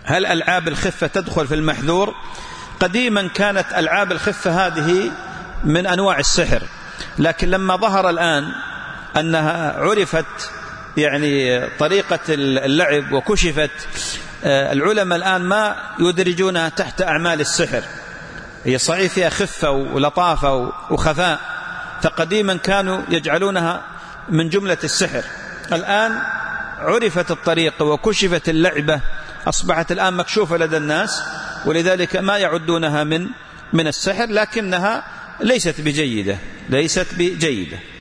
هل ألعاب الخفة تدخل في المحذور؟ قديما كانت ألعاب الخفة هذه من أنواع السحر، لكن لما ظهر الآن أنها عرفت يعني طريقة اللعب وكشفت، العلماء الآن ما يدرجونها تحت أعمال السحر، هي صحيح فيها خفة ولطافة وخفاء، فقديما كانوا يجعلونها من جملة السحر. الآن عرفت الطريقة وكشفت اللعبة، أصبحت الآن مكشوفة لدى الناس، ولذلك ما يعدونها من السحر، لكنها ليست بجيدة.